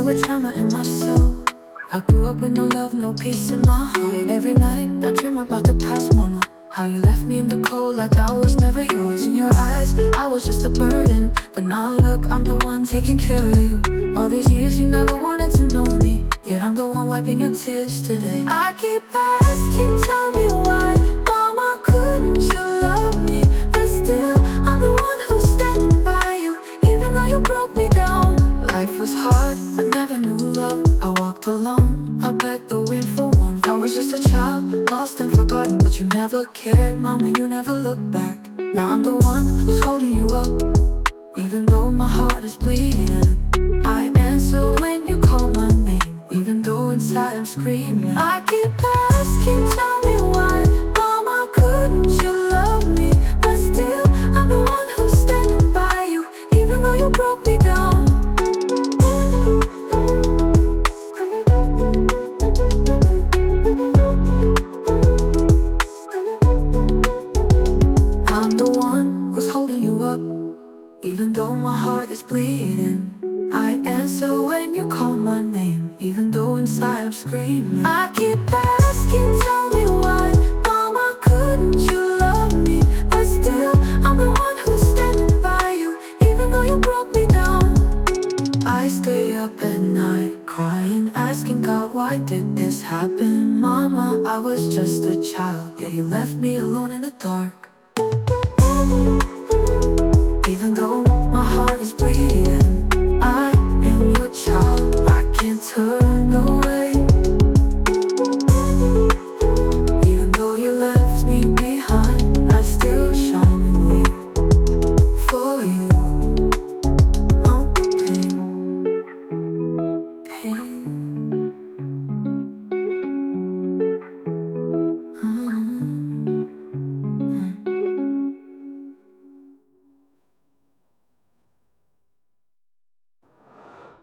filled with trauma in my soul. I grew up with no love, no peace in my heart. Every night I dream about the past, mama. How you left me in the cold like I was never yours. In your eyes, I was just a burden, but now look, I'm the one taking care of you. All these years you never wanted to know me, yet I'm the one wiping your tears today. I keep asking, tell me why, mama, couldn't you love me? But still, I'm the one who's standing by you, even though you broke me down. Life was hard, I never knew love. I walked alone, I begged the wind for warmth. I was just a child, lost and forgotten, but you never cared, mama, you never looked back. Now I'm the one who's holding you up, even though my heart is bleeding. I answer when you call my name, even though inside I'm screaming. I keep asking, tell me why, mama, couldn't you love me? But still, I'm the one who's standing by you, even though you broke me down. I'm the one who's holding you up, even though my heart is bleeding. I answer when you call my name, even though inside I'm screaming. I keep asking, tell me why, mama, couldn't you love me? But still, I'm the one who's standing by you, even though you broke me down. I stay up at night, crying, asking God, why did this happen? Mama, I was just a child, yeah, you left me alone in the dark.